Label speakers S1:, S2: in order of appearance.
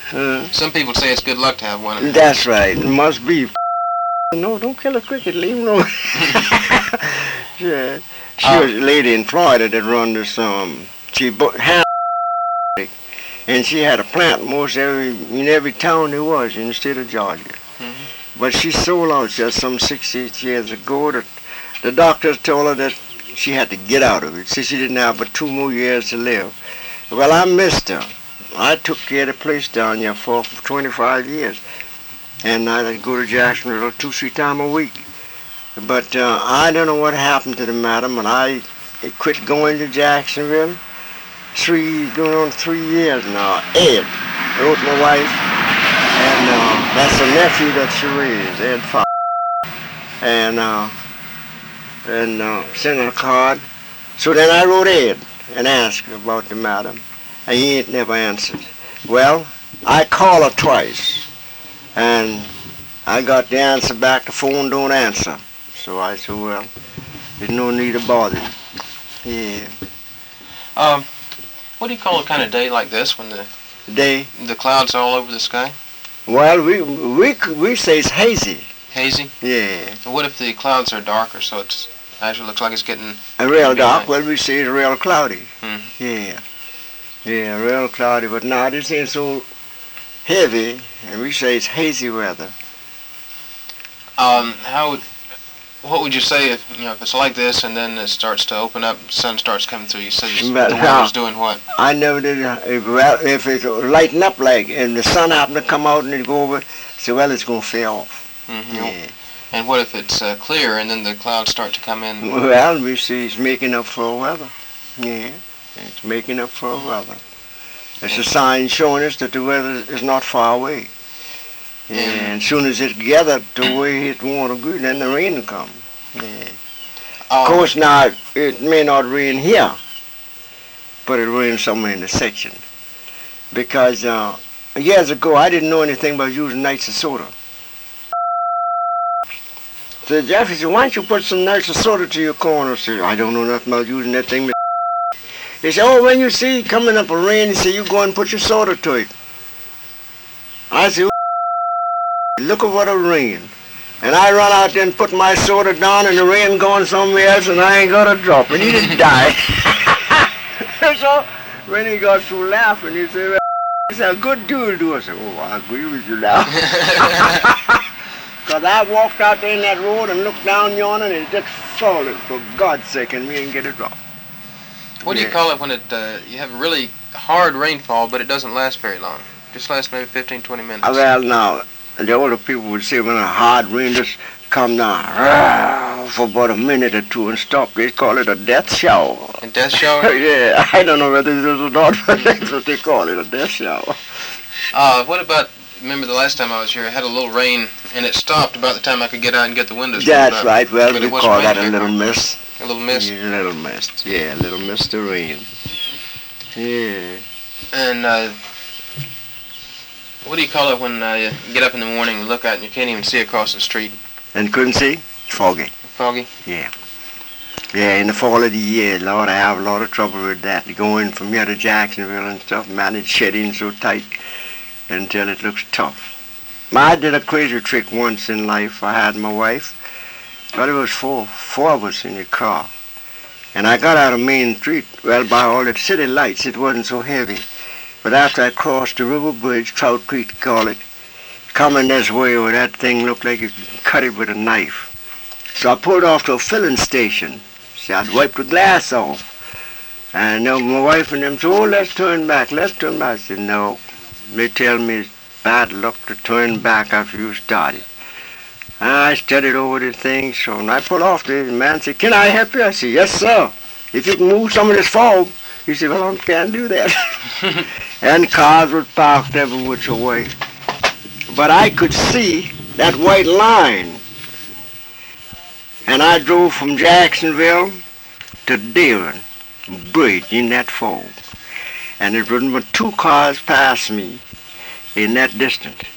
S1: Some people say it's good luck to have one.
S2: That's right. It must be. No, don't kill a cricket. Leave him alone. Yeah. She was a lady in Florida that run this, she had, and she had a plant in every town there was in the state of Georgia.
S1: Mm-hmm.
S2: But she sold out just some 6 years ago. The doctors told her that she had to get out of it, since she didn't have but 2 more years to live. Well, I missed her. I took care of the place down there for 25 years. And I'd go to Jacksonville 2-3 times a week. But I don't know what happened to the madam, and I quit going to Jacksonville. Going on 3 years now. Ed wrote my wife, and that's a nephew that she raised, Ed Fox. And sent her a card. So then I wrote Ed and asked her about the madam, and he ain't never answered. Well, I called her twice, and I got the answer back. The phone don't answer. So I said, well, there's no need to bother. Yeah.
S1: What do you call a kind of day like this when
S2: the
S1: clouds are all over the sky?
S2: Well, we say it's hazy.
S1: Hazy?
S2: Yeah.
S1: And what if the clouds are darker, so it actually looks like it's getting
S2: a real dark? Night? Well, we say it's real cloudy.
S1: Mm-hmm.
S2: Yeah. Yeah, real cloudy. But now this ain't so heavy, and we say it's hazy weather.
S1: What would you say if it's like this and then it starts to open up, sun starts coming through? You said the weather's doing what?
S2: I never did. Well, if it's lighting up like, and the sun happened to come out and it go over, so well, it's gonna fall off.
S1: Mm-hmm.
S2: Yeah.
S1: And what if it's clear and then the clouds start to come in?
S2: Well, we see it's making up for weather. Yeah, it's making up for weather. It's a sign showing us that the weather is not far away. And as soon as it gathered the way it want to go, then the rain will come. Yeah. Of course, now it may not rain here, but it rains somewhere in the section. Because years ago, I didn't know anything about using nitrous soda. So Jeffrey said, why don't you put some nitrous soda to your corn? I said, I don't know nothing about using that thing. He said, oh, when you see coming up a rain, he said, you go and put your soda to it. I said, look at what a rain. And I run out there and put my soda down, and the rain going somewhere else, and I ain't got a drop, and he didn't die. So when he got through laughing, he said, well, it's a good deal to do. I said, oh, I agree with you now. Because I walked out there in that road and looked down yonder, and it's just falling, for God's sake, and we ain't get a drop.
S1: What do you call it when you have a really hard rainfall, but it doesn't last very long? Just lasts maybe 15, 20 minutes.
S2: Well, now, the older people would say when a hard rain just come down for about a minute or two and stop, they call it a death shower.
S1: A death shower?
S2: Yeah, I don't know whether it is or not, but that's what they call it, a death shower.
S1: What about, remember the last time I was here, I had a little rain, and it stopped about the time I could get out and get the windows open.
S2: That's right, well, we call that a little mist.
S1: A little mist?
S2: Yeah, a little mist, yeah, a little mist of rain. Yeah.
S1: And, what do you call it when you get up in the morning and look out and you can't even see across the street?
S2: And couldn't see? Foggy.
S1: Foggy?
S2: Yeah. Yeah, in the fall of the year, Lord, I have a lot of trouble with that. Going from here to Jacksonville and stuff, man, it's shedding so tight until it looks tough. I did a crazy trick once in life. I had my wife, but it was four of us in the car. And I got out of Main Street, well, by all the city lights, it wasn't so heavy. But after I crossed the river bridge, Trout Creek call it, coming this way where that thing looked like you could cut it with a knife. So I pulled off to a filling station. See, I'd wipe the glass off. And my wife and them said, oh, let's turn back. I said, no. They tell me it's bad luck to turn back after you started. And I studied over the thing, so when I pulled off, the man said, can I help you? I said, yes, sir. If you can move some of this fog. He said, well, I can't do that. And cars were parked every which way. But I could see that white line. And I drove from Jacksonville to Dearborn Bridge in that fog. And there were 2 cars past me in that distance.